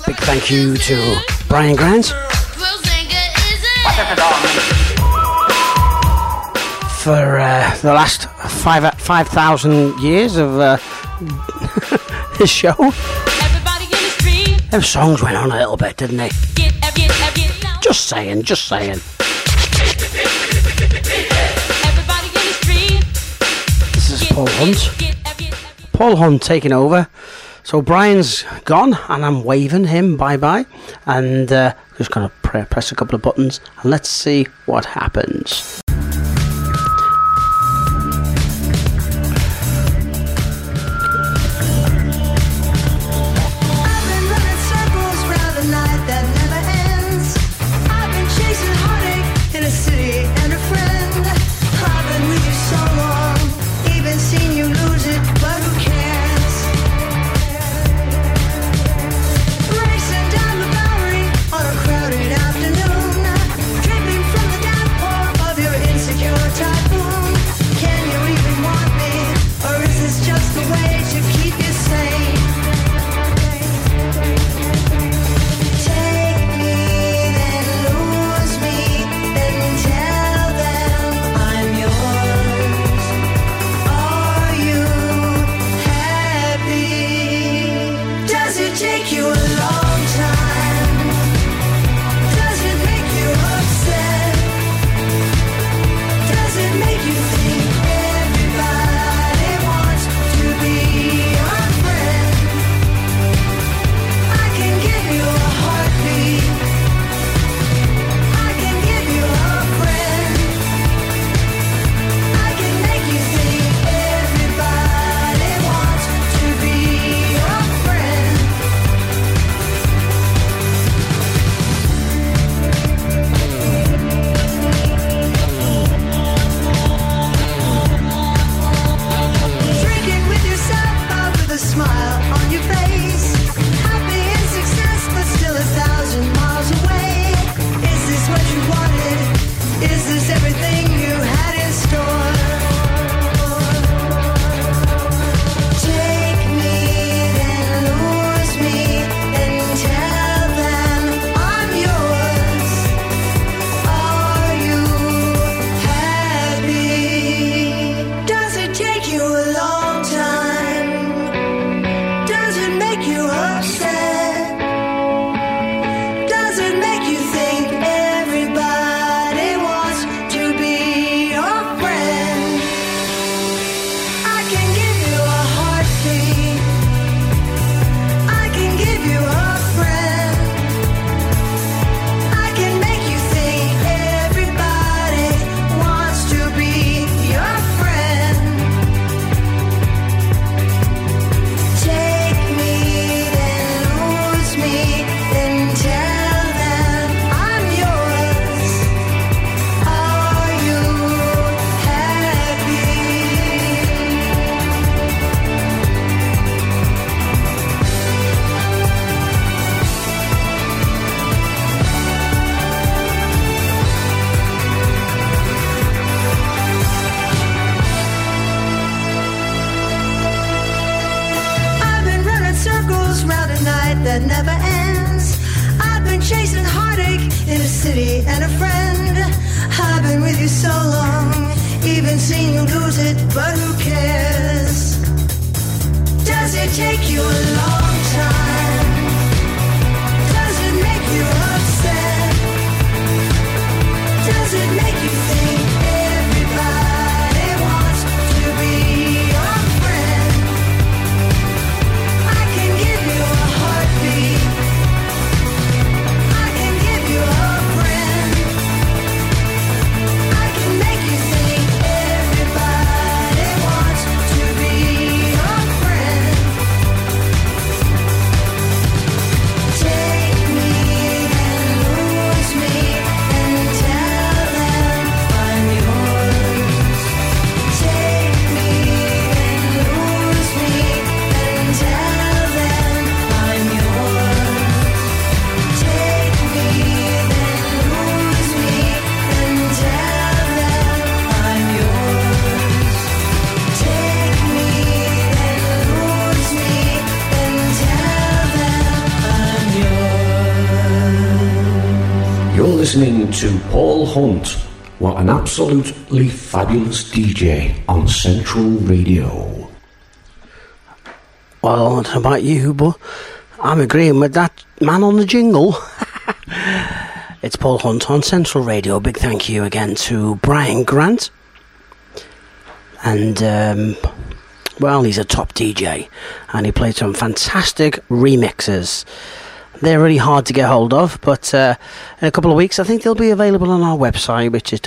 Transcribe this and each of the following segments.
Big thank you to Brian Grant for the last 5,000 years of his show. Them songs went on a little bit, didn't they? Just saying. This is Paul Hunt. Paul Hunt taking over. So Brian's gone and I'm waving him bye-bye. And just going to press a couple of buttons and let's see what happens. listening to Paul Hunt. What an absolutely fabulous DJ on Central Radio. Well, I don't know about you, but I'm agreeing with that man on the jingle. It's Paul Hunt on Central Radio. Big thank you again to Brian Grant. And, well, he's a top DJ. And he played some fantastic remixes. They're really hard to get hold of, but in a couple of weeks I think they'll be available on our website, which is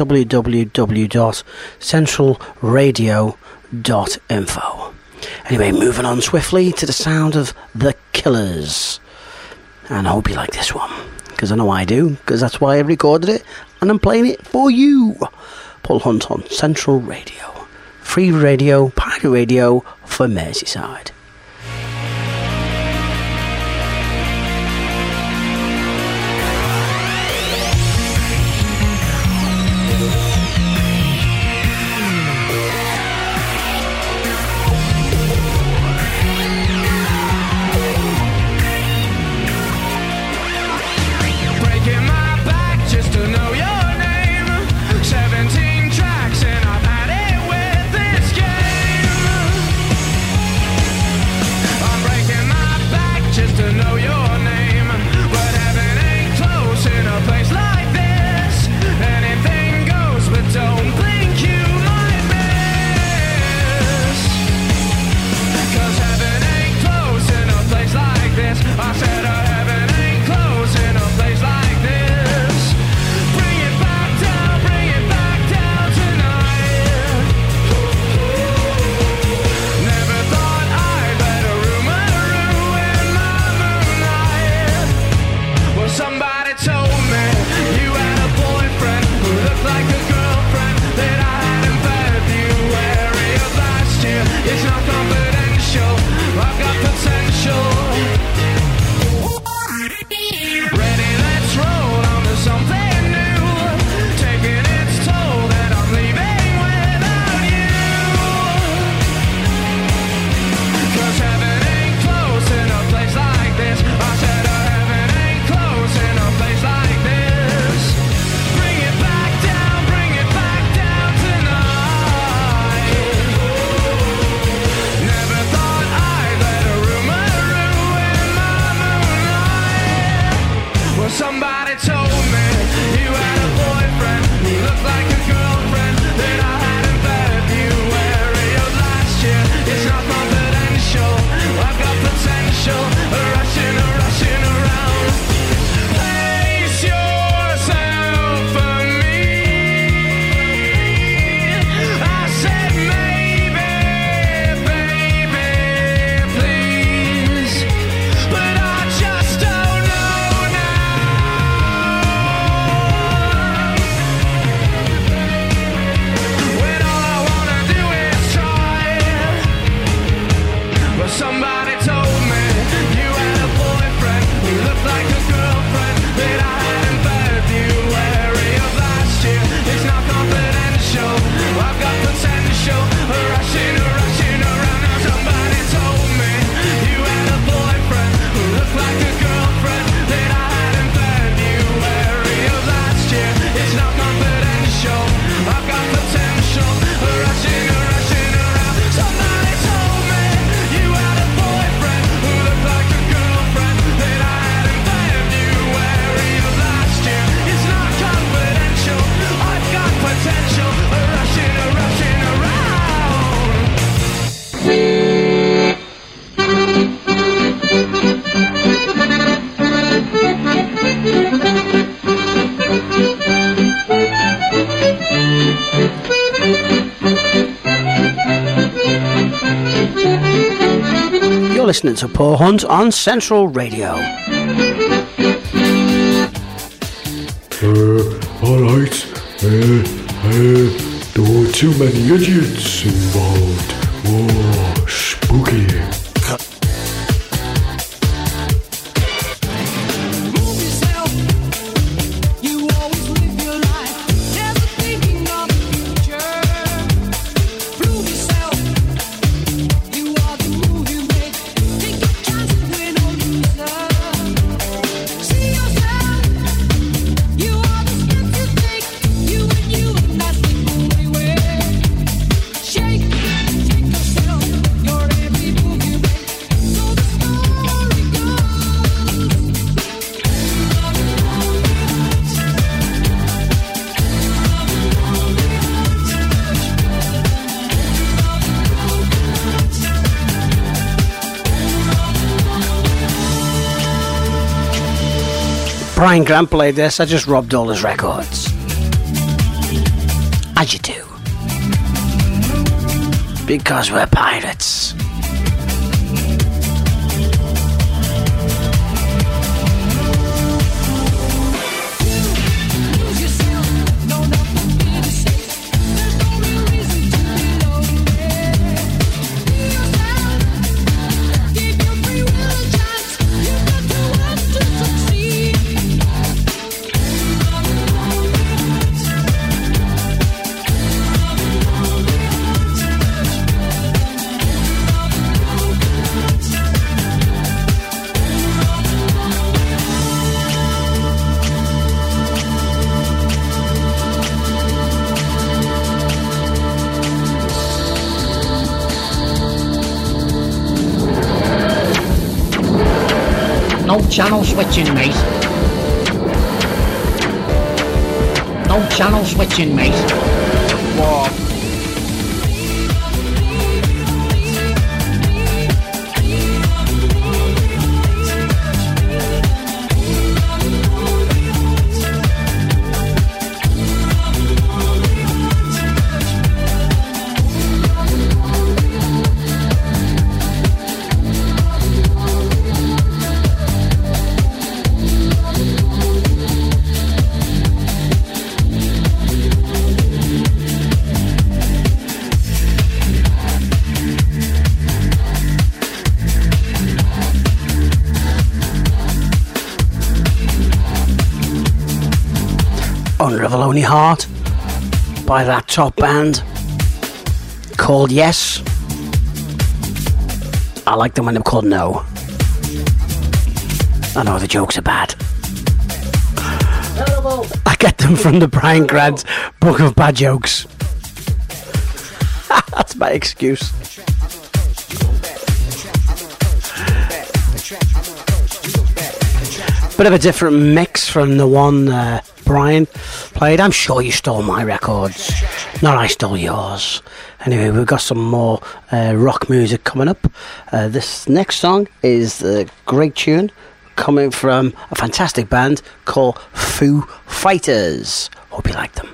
www.centralradio.info. Anyway, moving on swiftly to the sound of The Killers. And I hope you like this one, because I know I do, because that's why I recorded it, and I'm playing it for you. Paul Hunt on Central Radio. Free radio, pirate radio for Merseyside. Listening to Paul Hunt on Central Radio. Alright, there were too many idiots involved. Oh, spooky. You are the Brian Grant played this, I just robbed all his records. As you do. Because we're pirates. No channel switching, mate. No channel switching, mate. Whoa. Unravel Heart by that top band called Yes. I like them when they're called No. I know the jokes are bad. Terrible. I get them from the Brian Grant Book of Bad Jokes. That's my excuse. Bit of a different mix from the one Brian played. I'm sure you stole my records, not I stole yours. Anyway, we've got some more rock music coming up. This next song is a great tune coming from a fantastic band called Foo Fighters. Hope you like them.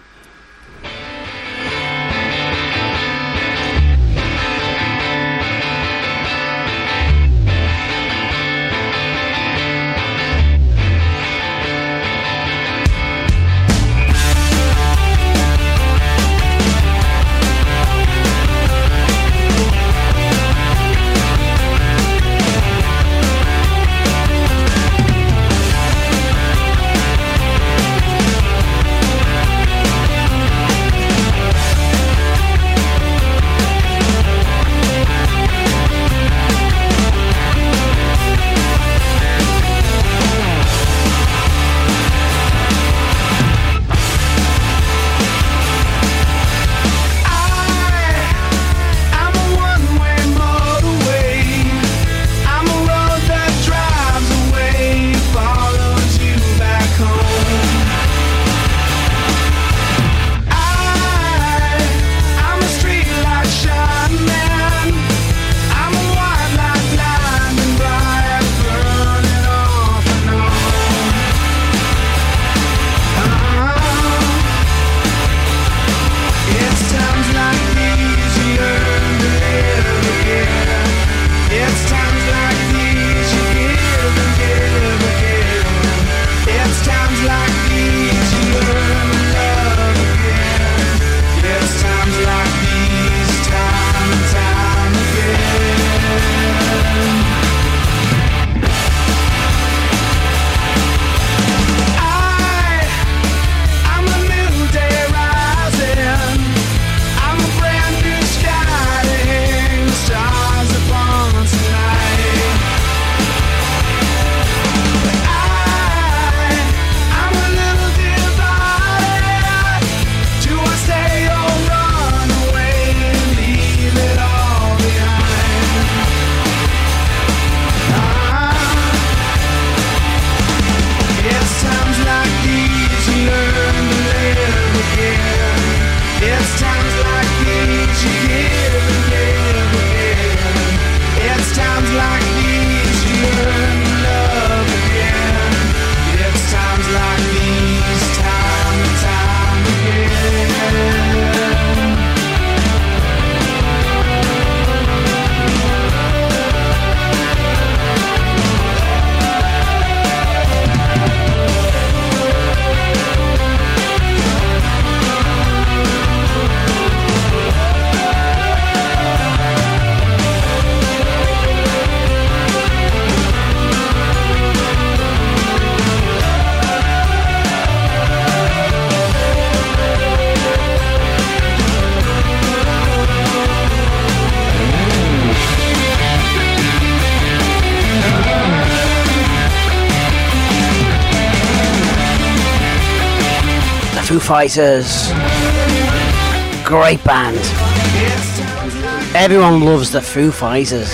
Foo Fighters. Great band. Everyone loves the Foo Fighters.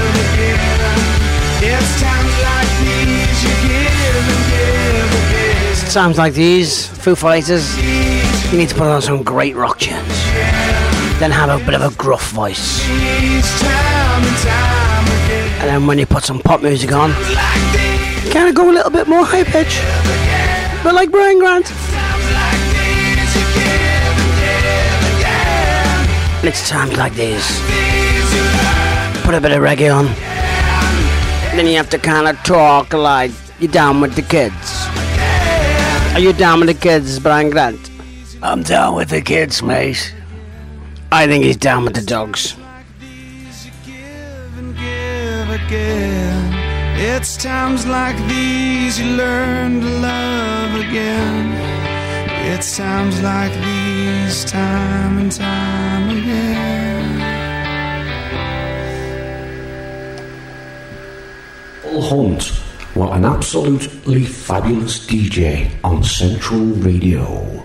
It's times like these, Foo Fighters, you need to put on some great rock tunes. Then have a bit of a gruff voice. And then when you put some pop music on, kind of go a little bit more high pitch. But like Brian Grant. And it's times like these. Put a bit of reggae on. Then you have to kind of talk like you're down with the kids. Are you down with the kids, Brian Grant? I'm down with the kids, mate. I think he's down with the dogs. It's times like these you learn to love again. It's times like these, time and time again. Paul Hunt, what an absolutely fabulous DJ on Central Radio.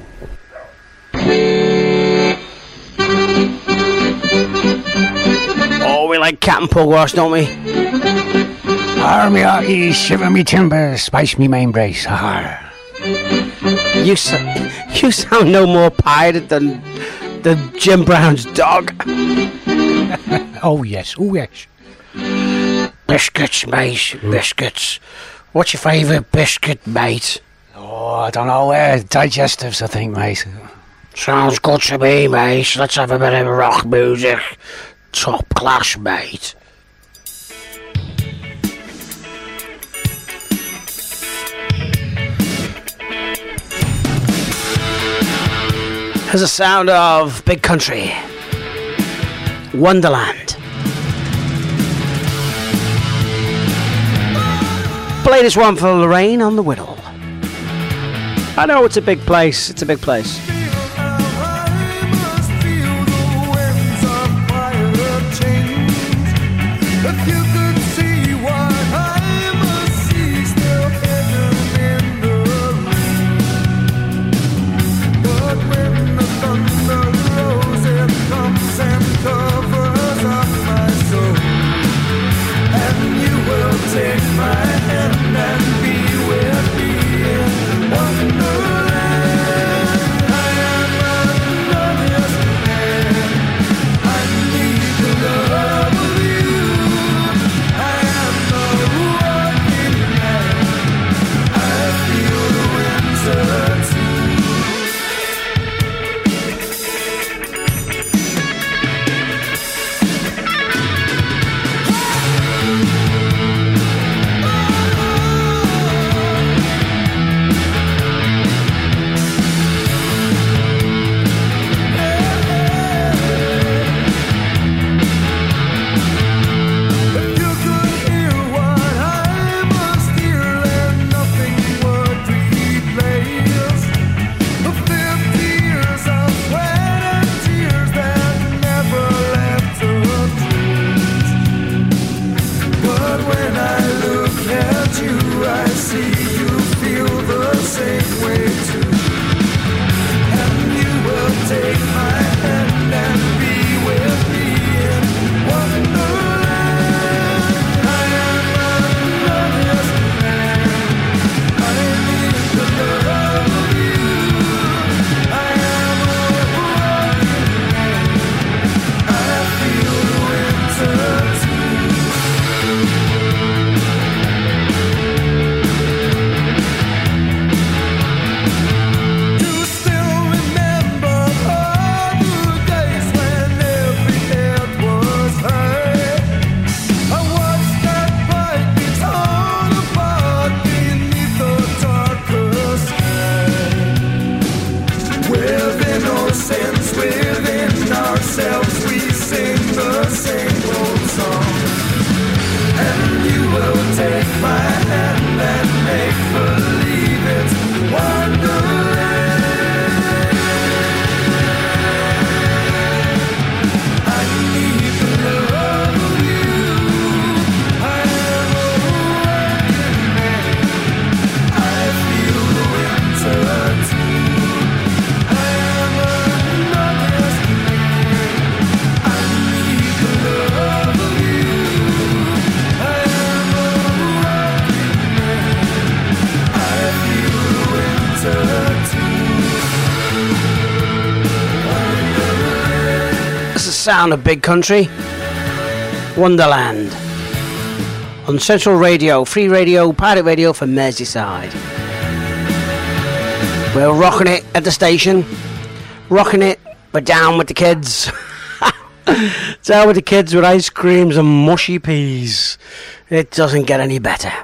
Oh, we like cat and pugwash, don't we? Arr me hearty, shiver me timbers, spice me main brace, har. You sound no more pirated than Jim Brown's dog. Oh yes, oh yes. Biscuits, mate, biscuits. What's your favourite biscuit, mate? Oh, I don't know, digestives I think, mate. Sounds good to me, mate. Let's have a bit of rock music. Top class, mate. Here's the sound of Big Country. Wonderland. Play this one for Lorraine on the Whittle. I know it's a big place. It's a big place. sound of big country. Wonderland. On Central Radio, free radio, pirate radio for Merseyside. We're rocking it at the station. Rocking it. We're down with the kids. Down with the kids with ice creams and mushy peas. It doesn't get any better.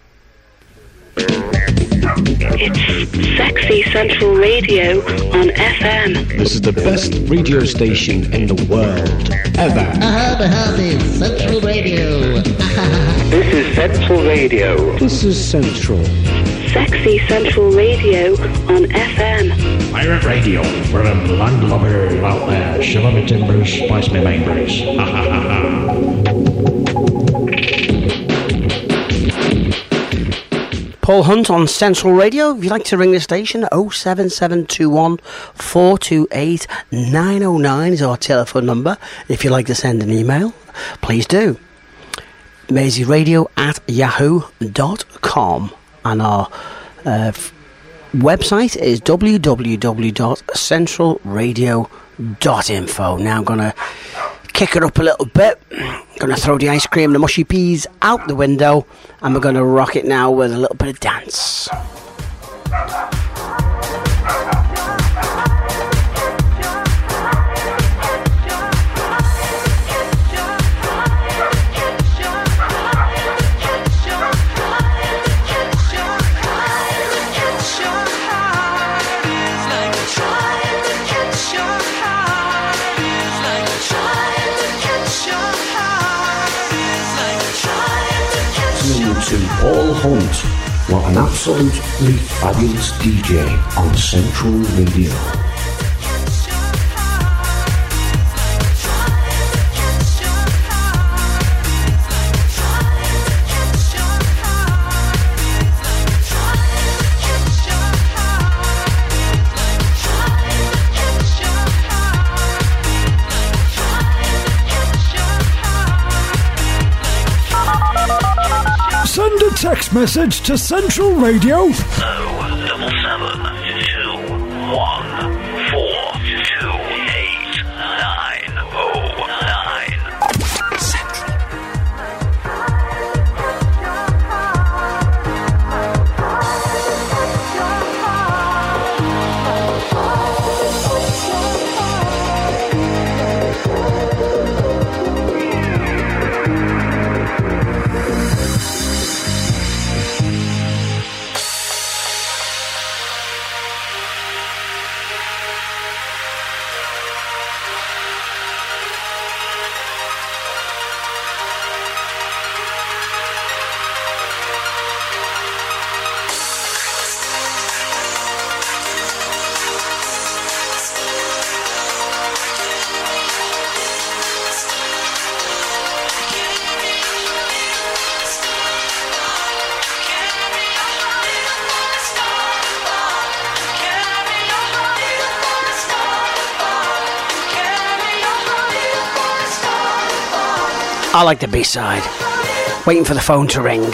It's Sexy Central Radio on FM. This is the best radio station in the world ever. Central Radio. This is Central Radio. This is Central. Sexy Central Radio on FM. Pirate Radio, where them landlubbers out there shiver me timbers, spice me main brace. Ha ha ha ha. Paul Hunt on Central Radio. If you'd like to ring the station, 07721 428 909 is our telephone number. If you'd like to send an email, please do. MaisyRadio@yahoo.com. And our website is www.centralradio.info. Now I'm going to kick it up a little bit. Going to throw the ice cream, the mushy peas out the window, and we're going to rock it now with a little bit of dance. To Paul Hunt, what an absolutely fabulous DJ on Central Radio. Send a text message to Central Radio. 07724289009. Central. I like the B-side. Waiting for the phone to ring.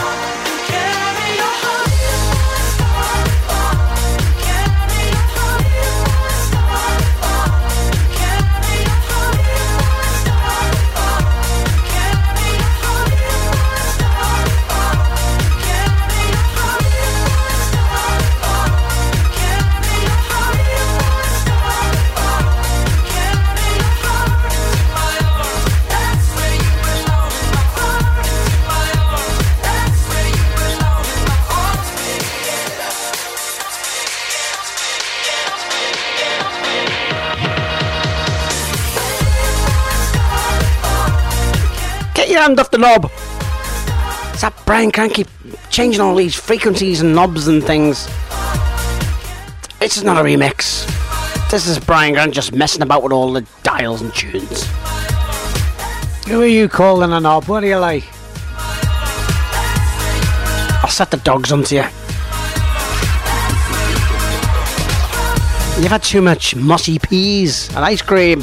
Hand off the knob. It's that Brian Cranky changing all these frequencies and knobs and things. This is not a remix. This is Brian Grant just messing about with all the dials and tunes. Who are you calling a knob? What do you like? I'll set the dogs onto you. You've had too much mossy peas and ice cream.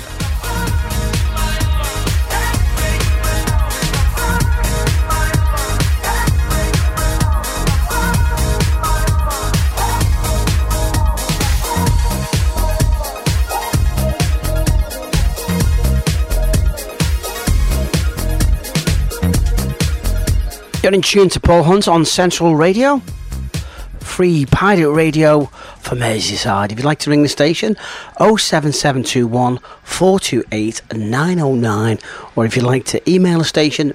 You're in tune to Paul Hunt on Central Radio. Free pirate radio for Merseyside. If you'd like to ring the station, 07721 428 909, or if you'd like to email the station,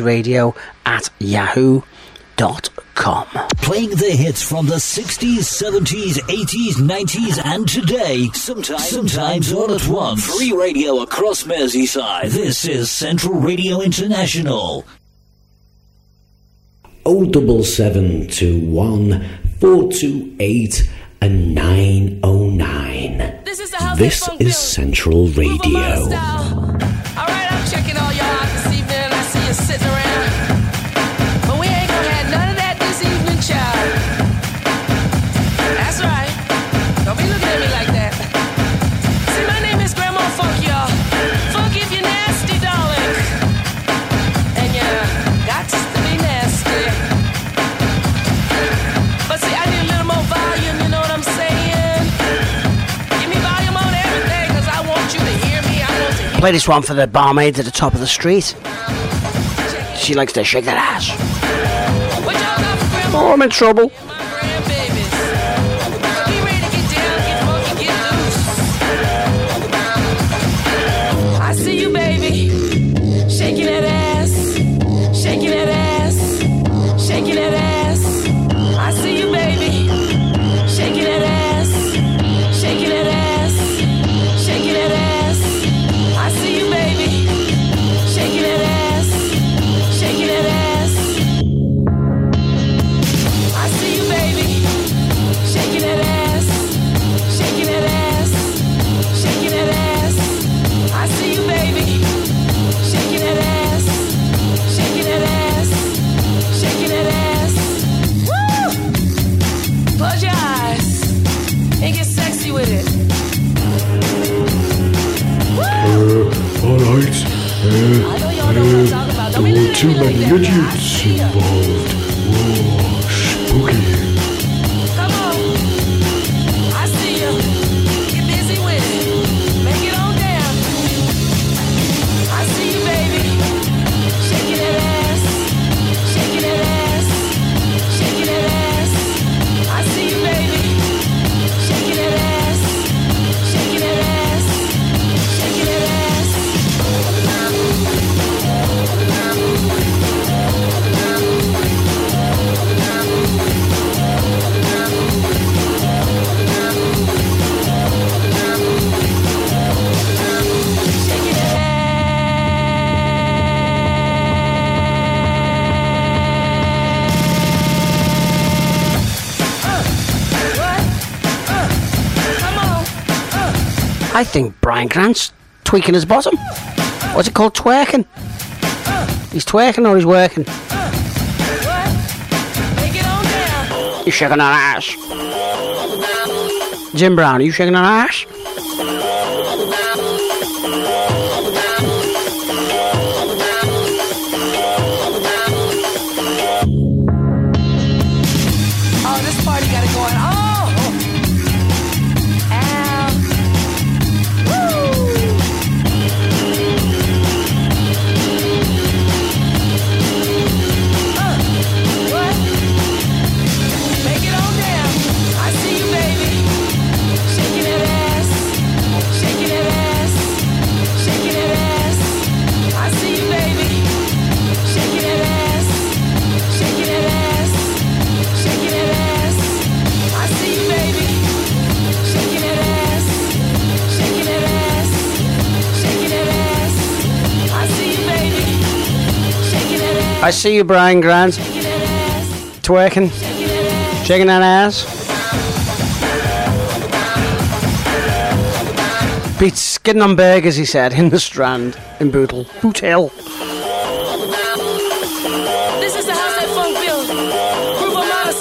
merseyradio@yahoo.com. Playing the hits from the 60s, 70s, 80s, 90s and today, sometimes all at once. Free radio across Merseyside. This is Central Radio International. 07721 428 909. This is Central Radio. Alright, I'm checking all y'all out this evening. I see you sitting around. But we ain't gonna have none of that this evening, child. That's right. Don't be looking at me like that. See, my name is Grandma Funk, y'all. Funk if you're nasty, darling. And you got to be nasty. But see, I need a little more volume, you know what I'm saying? Give me volume on everything, cause I want you to hear me. I want to hear. Play this one for the barmaid at the top of the street. She likes to shake that ass. What y'all got for Grandma? Oh, I'm in trouble. My grandbabies. Be ready to get down, get funky, get loose. I see you, baby. Shaking that ass. Shaking that ass. Shaking that ass. I see you, baby. Shaking that ass. Shaking that ass. Shaking that ass. I see you, baby. Shaking that ass. Shaking that ass. I see you, baby. Shaking that ass. Shaking that ass. Shaking that ass. I see you, baby. Shaking that ass. Shaking that ass. Shaking that ass. Woo! Close your eyes and get sexy with it. Alright. There were too many idiots involved. Whoa, spooky. Come on. I see you. Get busy with it. Make it on down. I see you, baby. Shaking that ass. Shaking that ass. Shaking that ass. I see you, baby. Shaking that ass. Shaking that ass. Shaking that ass. I think Brian Grant's tweaking his bottom. What's it called? Twerking? He's twerking or he's working? You're shaking on ass. Jim Brown, are you shaking on ass? Oh, this party got it going on. I see you, Brian Grant. Twerking. Shaking that ass. Beats skidding on burgers, he said, in the Strand, in Boot Hill. This is the house that funk built. Groove Armada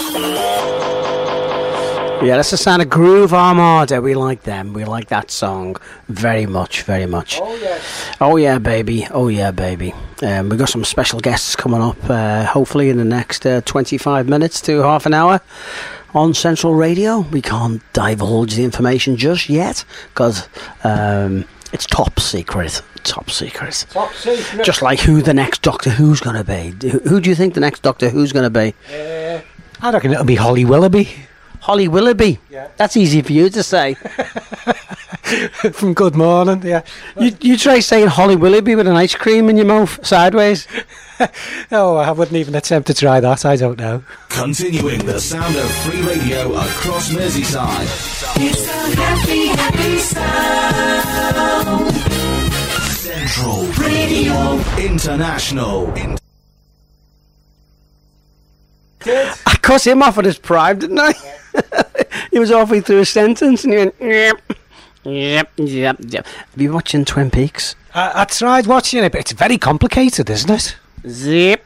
style. Yeah, that's the sound of Groove Armada. We like them. We like that song very much, very much. Oh, yes. Oh, yeah, baby. Oh, yeah, baby. We've got some special guests coming up, hopefully in the next 25 minutes to half an hour on Central Radio. We can't divulge the information just yet because It's top secret. Top secret. Top secret. Just like who the next Doctor Who's going to be. Who do you think the next Doctor Who's going to be? I reckon it'll be Holly Willoughby. Holly Willoughby. Yeah. That's easy for you to say. From Good Morning, yeah. You try saying Holly Willoughby with an ice cream in your mouth sideways. Oh, I wouldn't even attempt to try that. I don't know. Continuing the sound of free radio across Merseyside. It's a happy, happy sound. Central Radio International. I cut him off at his prime, didn't I? He was halfway through a sentence and he went, yep. Have you watching Twin Peaks? I tried watching it, but it's very complicated, isn't it? Zip.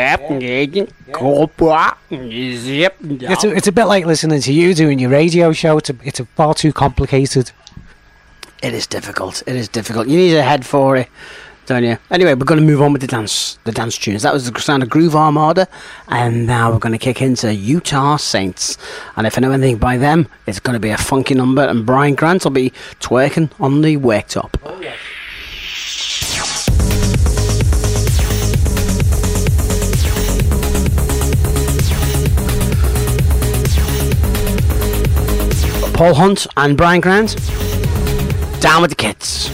It's a bit like listening to you doing your radio show. It's a far too complicated. It is difficult. You need a head for it, don't you? Anyway, we're going to move on with the dance tunes. That was the sound of Groove Armada, and now we're going to kick into Utah Saints. And if I know anything by them, it's going to be a funky number, and Brian Grant will be twerking on the worktop. Oh, yeah. Paul Hunt and Brian Grant, down with the kids.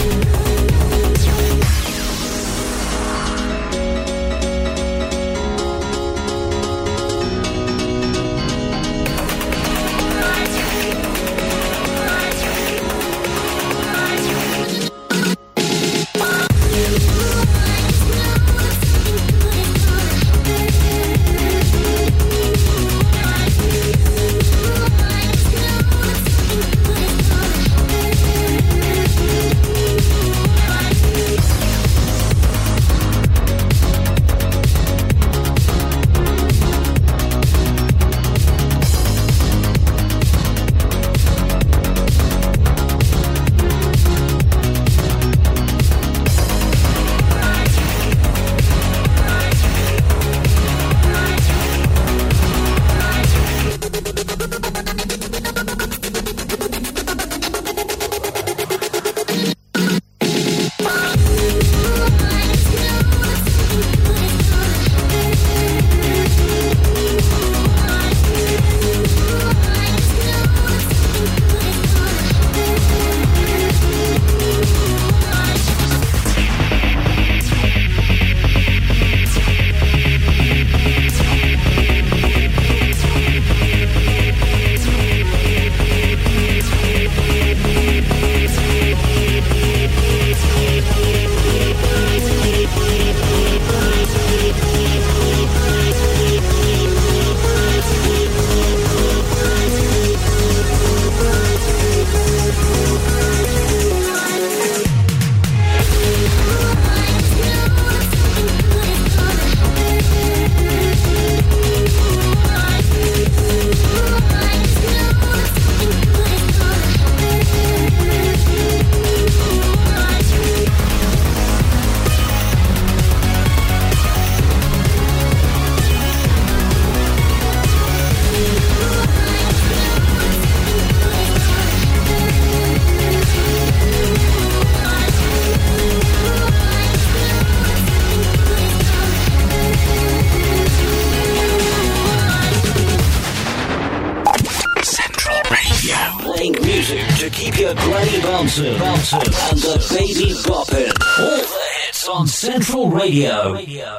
Bouncer, and the baby bopping. All the hits on Central Radio.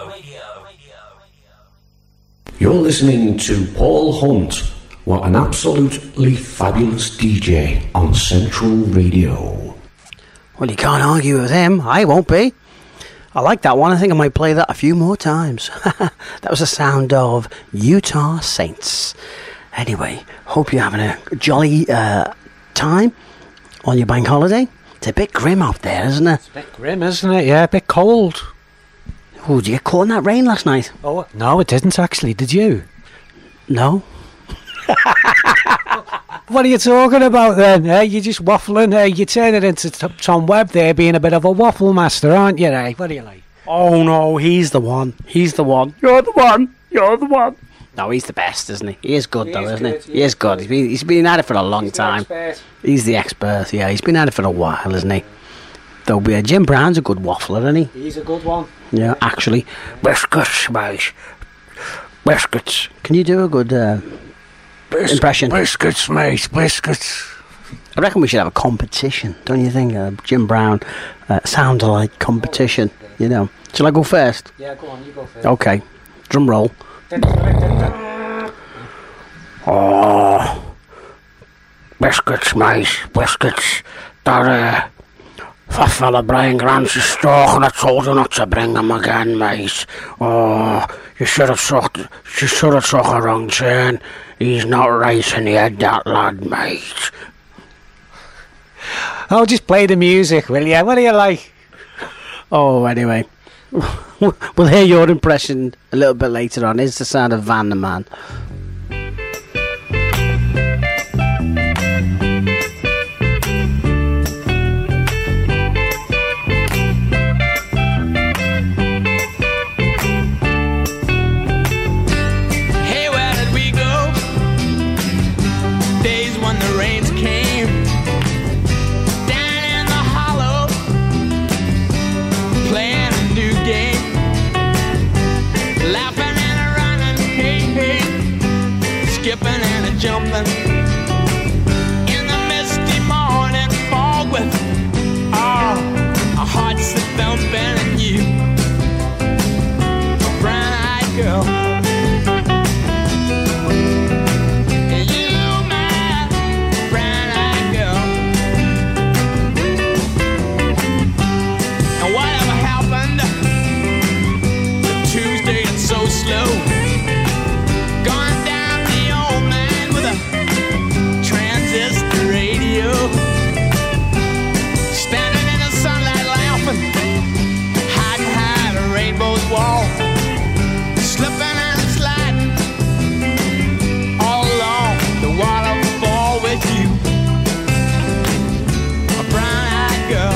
You're listening to Paul Hunt. What an absolutely fabulous DJ on Central Radio. Well, you can't argue with him. I won't be. I like that one. I think I might play that a few more times. That was the sound of Utah Saints. Anyway, hope you're having a jolly time on your bank holiday. It's a bit grim out there, isn't it? It's a bit grim, isn't it? Yeah, a bit cold. Oh, did you get caught in that rain last night? Oh, no, it didn't actually. Did you? No. What are you talking about then? You're just waffling. You're turning into Tom Webb there, being a bit of a waffle master, aren't you? What are you like? Oh no, he's the one. He's the one. You're the one. You're the one. No, he's the best, isn't he? He is good, though, isn't he? He is good. He's been at it for a long time. He's the expert, yeah. He's been at it for a while, isn't he? Though Jim Brown's a good waffler, isn't he? He's a good one. Yeah, actually. Biscuits, mate. Biscuits. Can you do a good impression? Biscuits, mate. Biscuits. I reckon we should have a competition, don't you think? Jim Brown sound alike competition, you know. Shall I go first? Yeah, go on, you go first. Okay. Drum roll. Oh, biscuits, mate, biscuits. That fella Brian Grant's is stalking. I told you not to bring him again, mate. Oh, you should have sucked a wrong turn. He's not right in the head, that lad, mate. Oh, just play the music, will you? What do you like? Oh, anyway. We'll hear your impression a little bit later on. It's the sound of Van the Man. Hey, where did we go? Days when the rains came down in the hollow, playing a new game, laughing and running, hey, hey, skipping and jumping in the misty morning fog with our hearts that thumping and you, a brown-eyed girl. Slow, going down the old man with a transistor radio, standing in the sunlight laughing, hiding behind a rainbow's wall, slipping and sliding all along the waterfall with you, a brown-eyed girl.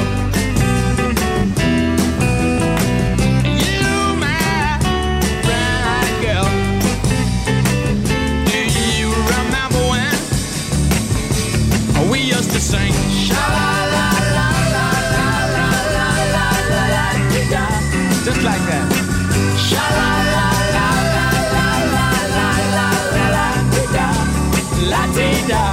To sing sha-la-la-la-la-la-la-la-la-la-la-la-la-la-la, just like that. Sha-la-la-la-la-la-la-la-la-la-la-la-la-la.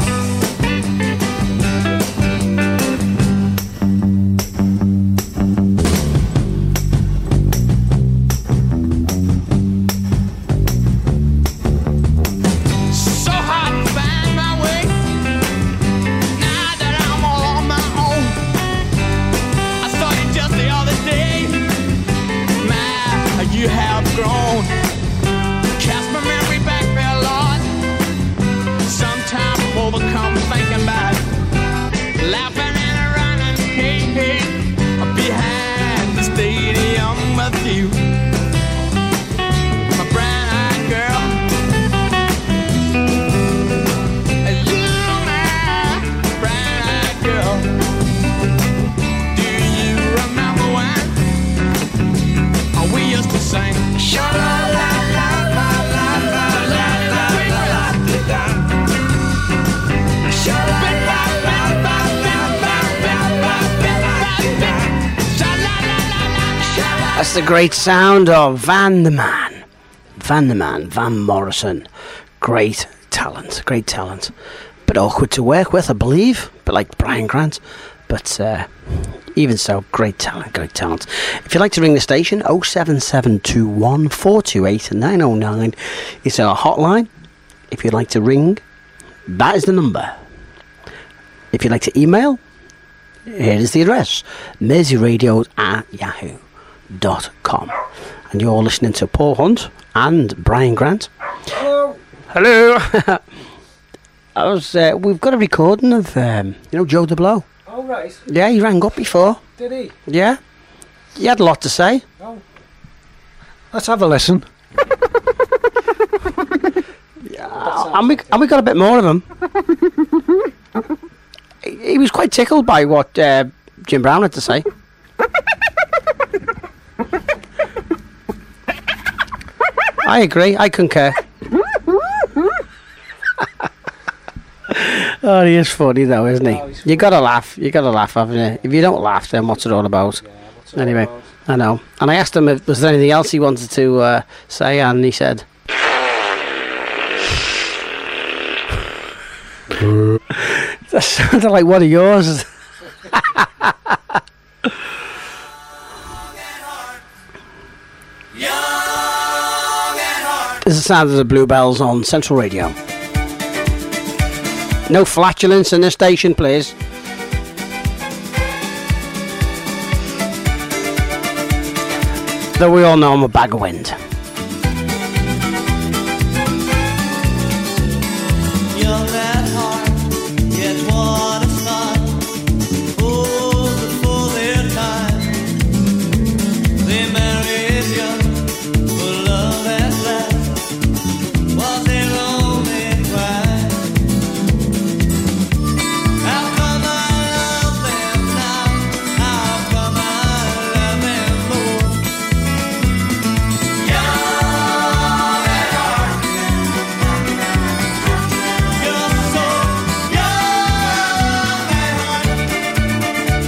You have grown. Cast my memory back there, Lord. Sometimes I'm overcome thinking about it. Laughing and running, hey, hey, behind the stadium with you, my brown-eyed girl. You, my brown-eyed girl. Do you remember when we used to sing That's the great sound of Van the Man. Van the Man, Van Morrison. Great talent, great talent. Bit awkward to work with, I believe, but like Brian Grant. But even so, great talent, great talent. If you'd like to ring the station, 07721 428 909 is our hotline. If you'd like to ring, that is the number. If you'd like to email, here is the address, merseyradio@yahoo.com. And you're listening to Paul Hunt and Brian Grant. Hello. Hello. We've got a recording of, Joe DeBlow. Oh, right. Yeah, he rang up before. Did he? Yeah. He had a lot to say. Oh. Let's have a listen. And we got a bit more of him. He was quite tickled by what Jim Brown had to say. I agree. I concur. Oh, he is funny though, isn't he? You gotta laugh. You gotta laugh, haven't you? If you don't laugh, then what's it all about? Anyway, I know. And I asked him if was there anything else he wanted to say, and he said, "That sounded like one of yours." This is the sound of the Bluebells on Central Radio. No flatulence in this station, please. Though we all know I'm a bag of wind. Young at heart, yet what a start. Old before their time. They married young, for love at last was their only crime. How come I love them now? How come I love them more? Young at heart, you're so young at heart.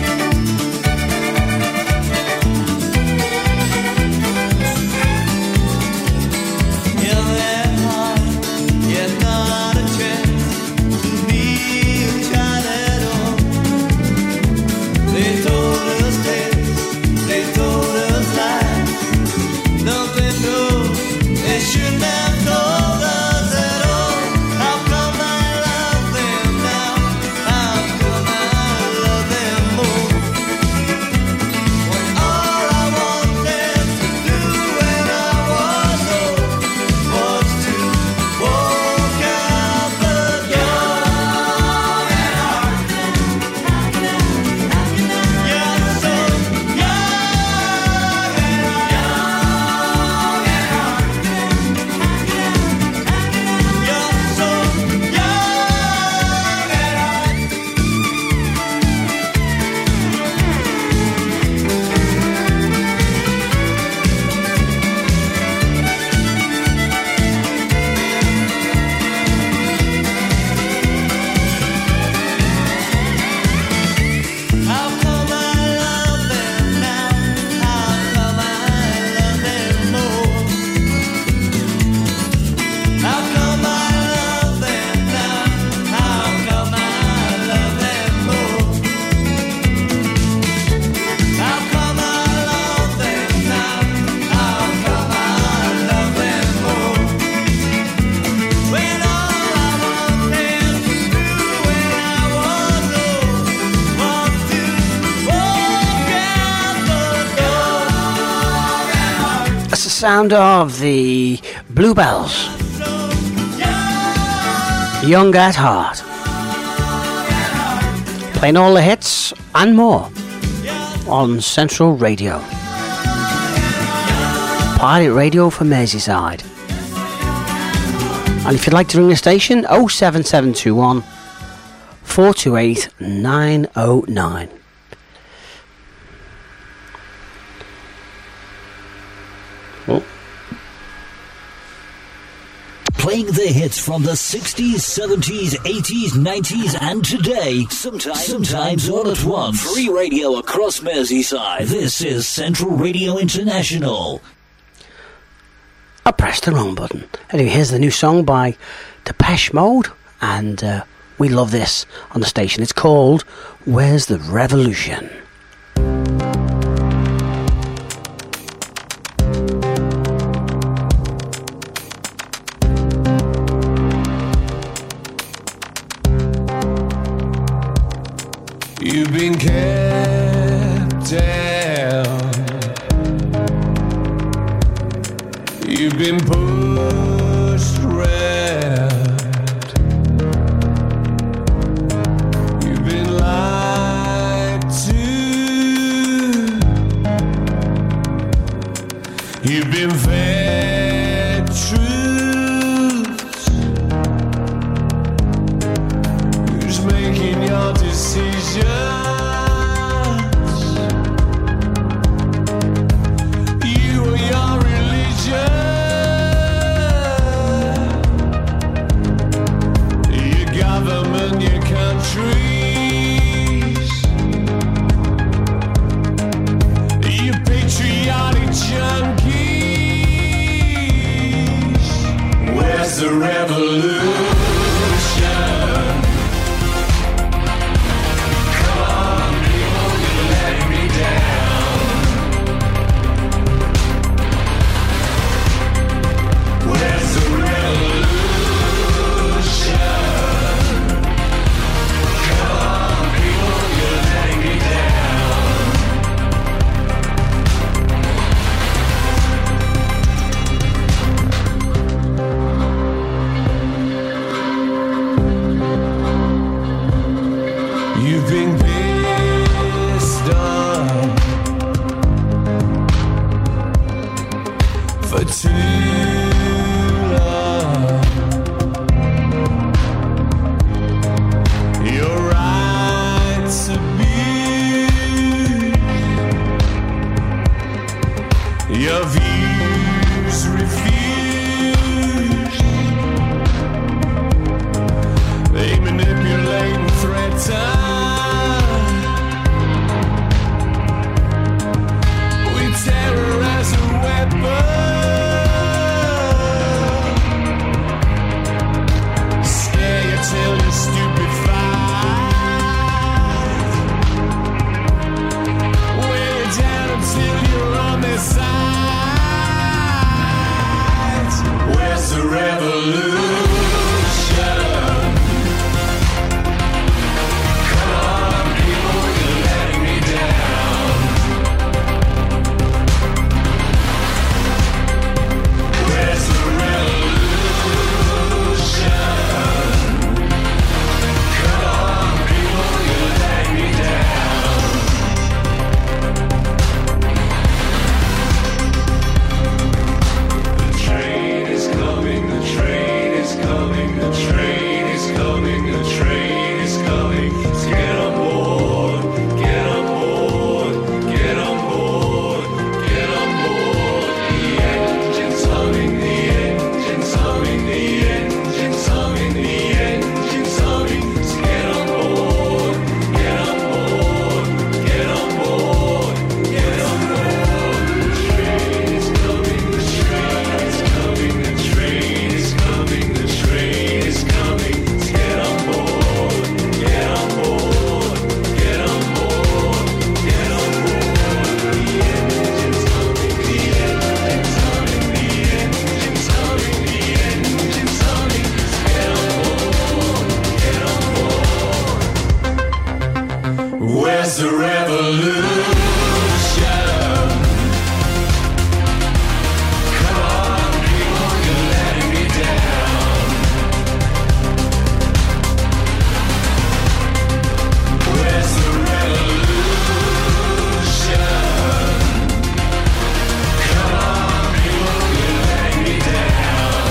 Young at heart, yet not a chance to be a child at all. They told us tales, they told us lies. Nothing new, they shouldn't have told us at all. How come I love them now? How come I love them more? When all I wanted to do when I was old was to walk out the door. Young at heart, you're so young at heart. You're so young at heart. How come I love them now? How come I love them more? How come I love them now? How come I love them more? How come I love them now? How come I love them more? When all I wanted to do when I was old was to walk out the door. That's the sound of the Bluebells. Young at heart. Playing all the hits and more on Central Radio. Pirate Radio for Merseyside. And if you'd like to ring the station, 07721 428 909. Oh. Playing the hits from the 60s, 70s, 80s, 90s and today, sometimes all at once. Free radio across Merseyside. This is Central Radio International. I pressed the wrong button. Anyway, here's the new song by Depeche Mode, and we love this on the station. It's called Where's the Revolution? You've been kept down. You've been pushed around. You've been lied to. You've been fed truths. Who's making your decisions? You or your religion? Where's the revolution? Come on, people, you're letting me down. Where's the revolution? Come on, people, you're letting me down.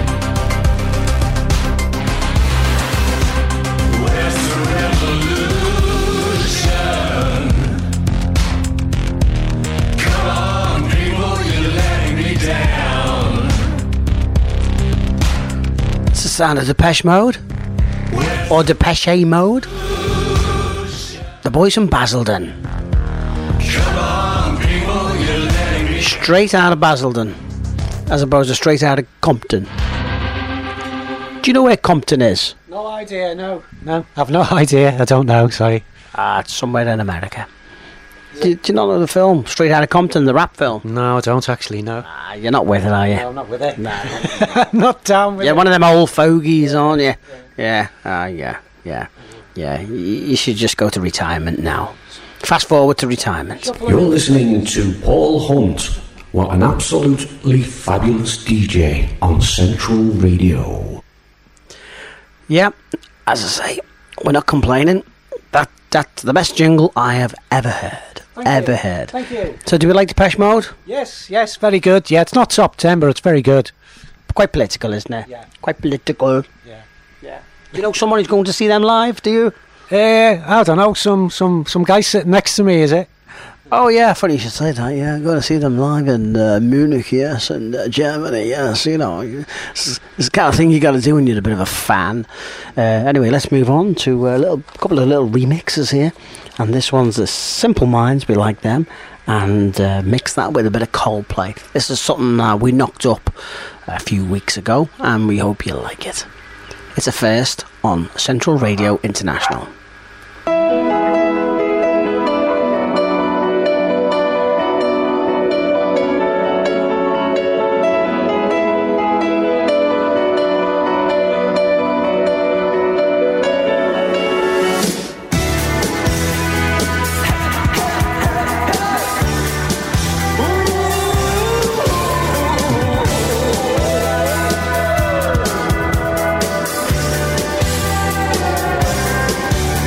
Where's the revolution? Come on, people, you're letting me down. It's the sound of Depeche Mode. Or Depeche Mode. The boys from Basildon. Come on, people, you're letting me Straight out of Basildon. As opposed to straight out of Compton. Do you know where Compton is? No idea, no. No, I've no idea. I don't know, sorry. It's somewhere in America. Do you not know the film? Straight Outta Compton, the rap film? No, I don't actually know. You're not with it, are you? No, I'm not with it. No. Not down with You're it. one of them old fogies, aren't you? Yeah. Yeah. You should just go to retirement now. Fast forward to retirement. You're listening to Paul Hunt. What an absolutely fabulous DJ on Central Radio. Yeah, as I say, we're not complaining. That's the best jingle I have ever heard. Heard. Thank you. So do we like Depeche Mode? Yes, very good. Yeah, it's not top 10, but it's very good. Quite political, isn't it? Yeah. Quite political. Yeah. Do you know someone who's going to see them live, do you? I don't know, some guy sitting next to me, is it? Oh yeah, funny you should say that. Yeah, I'm going to see them live in Munich, yes, and Germany, yes. You know, it's the kind of thing you got to do when you're a bit of a fan. Anyway, let's move on to a couple of little remixes here, and this one's the Simple Minds, we like them, and mix that with a bit of Coldplay. This is something we knocked up a few weeks ago, and we hope you like it. It's a first on Central Radio International. down.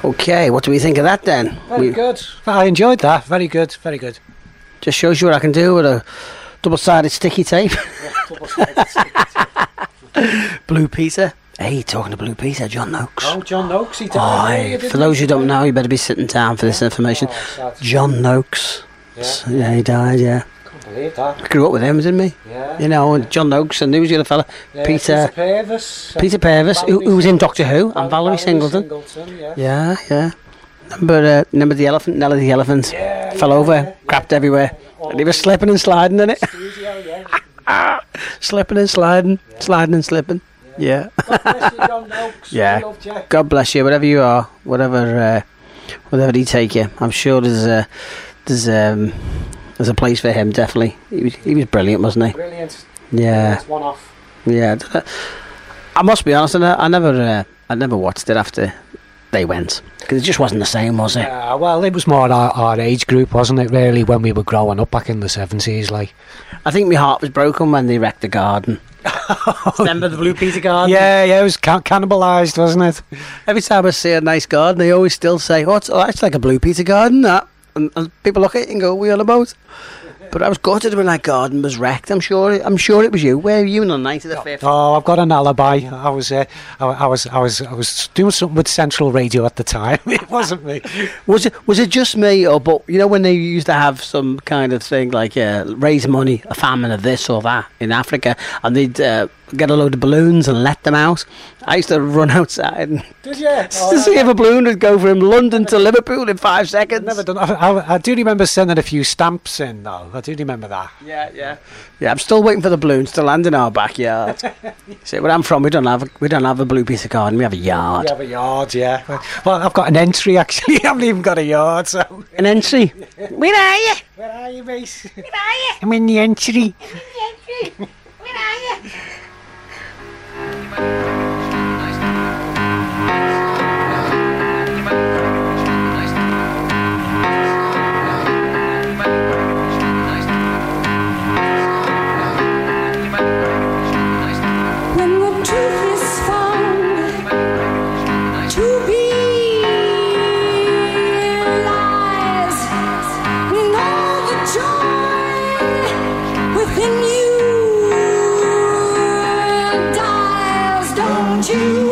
Okay, what do we think of that then? Very good. I enjoyed that. Very good. Very good. Just shows you what I can do with a double-sided sticky tape. Blue Peter. Hey, talking to Blue Peter, John Noakes. Oh, John Noakes, he died. For those who don't know, you better be sitting down for this information. John Noakes. Yeah, he died, yeah. Can't believe that. I grew up with him, didn't we? Yeah. You know, and John Noakes, and who was the other fella? Peter Purvis. Peter Purvis, who was in Doctor Who, and Valerie Singleton. Yeah. Remember the elephant, Nellie the elephant? Fell over, crapped everywhere. And he was slipping and sliding in it. Slipping and sliding, sliding and slipping. Yeah. God bless you, John Noakes. Yeah. God bless you, whatever you are, whatever he take you. I'm sure there's a place for him. Definitely, he was brilliant, wasn't he? Brilliant. Yeah. One off. Yeah. I must be honest, I never watched it after they went because it just wasn't the same, was it? Yeah. Well, it was more our age group, wasn't it? Really, when we were growing up back in the 70s, like. I think my heart was broken when they wrecked the garden. Remember the Blue Peter garden? Yeah, it was cannibalised, wasn't it? Every time I see a nice garden, they always still say, "Oh, it's like a Blue Peter garden." That, and people look at it and go, "We on about?" But I was gutted when that garden was wrecked. I'm sure it was you. Where were you on the night of the 5th? Oh, I've got an alibi. I was doing something with Central Radio at the time. It wasn't me. Was it just me, or but you know when they used to have some kind of thing like raise money, a famine of this or that in Africa, and they'd get a load of balloons and let them out. I used to run outside and did you? to see if a balloon would go from London to Liverpool in 5 seconds. Never done. I do remember sending a few stamps in though. I do remember that. Yeah. I'm still waiting for the balloons to land in our backyard. See, where I'm from, we don't have a Blue Peter garden. We have a yard. We have a yard, yeah. Well, I've got an entry actually. I haven't even got a yard, so an entry. Where are you? Where are you, mate? Where are you? I'm in the entry. Where are you? When the truth is found to be lies, and all the joy within you dies, don't you?